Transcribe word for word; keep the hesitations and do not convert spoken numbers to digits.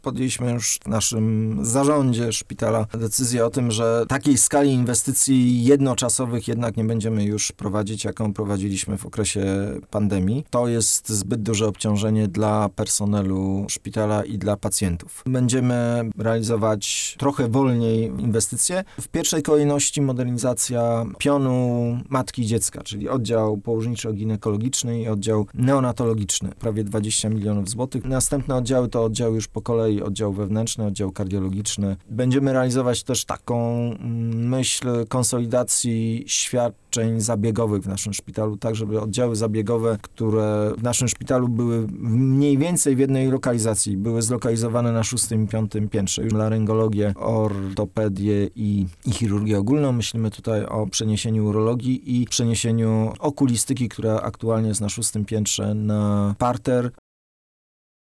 Podjęliśmy już w naszym zarządzie szpitala decyzję o tym, że takiej skali inwestycji jednoczasowych jednak nie będziemy już prowadzić, jaką prowadziliśmy w okresie pandemii. To jest zbyt duże obciążenie dla personelu szpitala i dla pacjentów. Będziemy realizować trochę wolniej inwestycje. W pierwszej kolejności modernizacja pionu matki i dziecka, czyli oddział położniczo-ginekologiczny i oddział neonatologiczny, prawie dwadzieścia milionów złotych. Następne oddziały to oddziały już po kolei, oddział wewnętrzny, oddział kardiologiczny. Będziemy realizować też taką myśl konsolidacji świadczeń zabiegowych w naszym szpitalu, tak żeby oddziały zabiegowe, które w naszym szpitalu były mniej więcej w jednej lokalizacji, były zlokalizowane na szóstym i piątym piętrze. Laryngologię, ortopedię i, i chirurgię ogólną. Myślimy tutaj o przeniesieniu urologii i przeniesieniu okulistyki, która aktualnie jest na szóstym piętrze na parter.